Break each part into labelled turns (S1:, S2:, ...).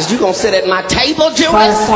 S1: Is you gonna sit at my table, Jewess?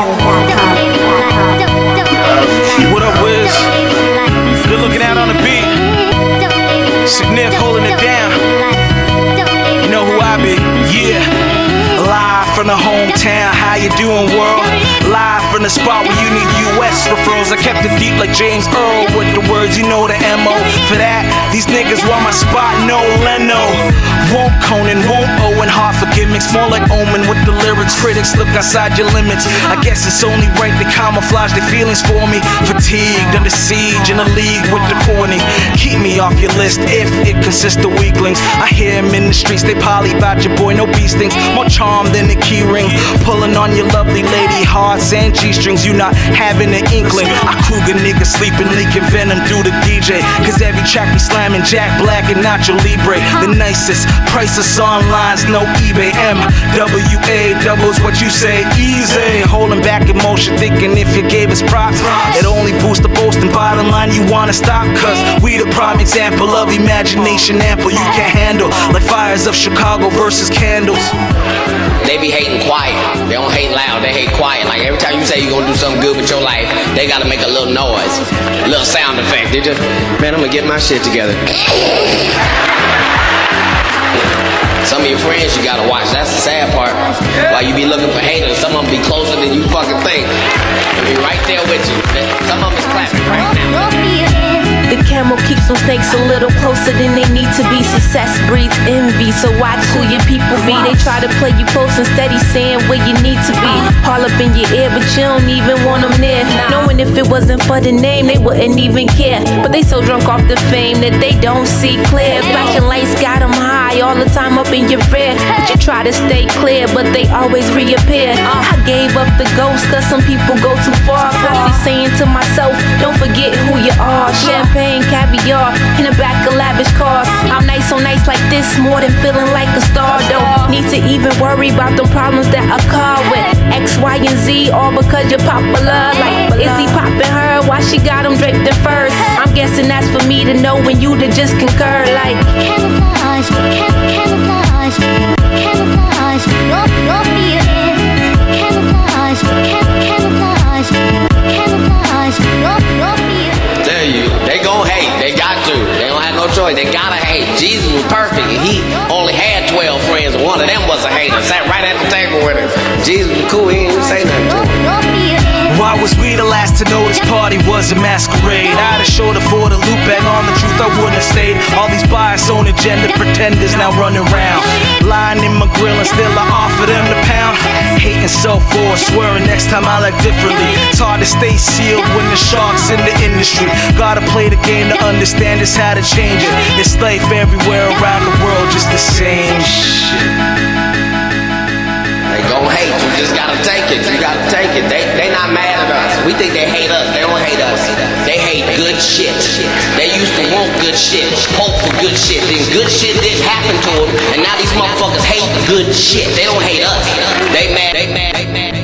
S2: What up, Wiz? Good looking out on the beat. Signif holding it down. You know who I be? Yeah. Live from the hometown, how you doing, world? Live from the spot where you need US referrals. I kept it deep like James Earl with the words, you know the MO. For that, these niggas want my spot, no Leno. Won't Conan, won't Owen Hart for gimmicks. More like Omen with the lyrics. Critics look outside your limits. I guess it's only right to camouflage their feelings for me. Fatigued, under siege, in a league with the corny. Keep me off your list if it consists of weaklings. I hear them in the streets, they poly about your boy, no bee stings. More charm than a key ring. Pulling on your lovely lady hearts and G-strings. You not having an inkling. I Kruger niggas sleeping, leaking venom through the DJ. Cause every track we slamming Jack Black and Nacho Libre. The nicest, priceless online's no eBay. MWA doubles what you say, easy. Holding back emotion, thinking if you gave us props, it only boosts the boasting. Bottom line, you wanna stop. Cause we the prime example of imagination ample. You can't handle like fires of Chicago versus candles.
S1: They be hating quiet. They don't hate loud, they hate quiet. Like every time you say you're gonna do something good with your life, they gotta make a little noise, a little sound effect. They just, man, I'm gonna get my shit together. Some of your friends you gotta watch, that's the sad part. While you be looking for haters, some of them be closer than you fucking think. They be right there with you. Some of them is clapping right now.
S3: The camel keeps some snakes a little closer than they need to be. Success breeds envy, so watch who your people be. They try to play you close instead of saying where you need to be. All up in your ear, but you don't even want them near. Knowing if it wasn't for the name, they wouldn't even care. But they so drunk off the fame that they don't see clear. Flashing lights got them high all the time up in your rear. But you try to stay clear, but they always reappear. I gave up the ghost cause some people go too far. Constantly saying to myself, don't forget who you are. Champagne, caviar, in the back of lavish cars. I'm nice on nights like this, more than feeling like a star. Don't need to even worry about the problems that I call with X, Y, and Z, all because you're popular. Like, is he popping her? Why she got him draped in furs? I'm guessing that's for me to know when you to just concur. Like, camouflage, camouflage, camouflage, your feelings. Camouflage, camouflage, camouflage, your feelings.
S1: Tell you, they gon' hate. They got to. They don't have no choice. They gotta hate. Jesus was perfect. He only had 12 friends, and one of them was a hater. Sat right at the table with him. Jesus was cool. He didn't even say nothing to him.
S2: Why was we the last to know this party was a masquerade? I'd have showed up for the loop back on the truth, I wouldn't have stayed. All these bias on agenda pretenders now running around, lying in my grill and still I offer them the pound. Hating self-force, swearing next time I like differently. It's hard to stay sealed when the sharks in the industry. Gotta play the game to understand just how to change it. It's life everywhere around the world, just the same shit.
S1: They gon' hate, you just gotta take it, you gotta take it. They not mad at us. We think they hate us, they don't hate us. They hate good shit. They used to want good shit, hope for good shit. Then good shit didn't happen to them, and now these motherfuckers hate good shit. They don't hate us. They mad.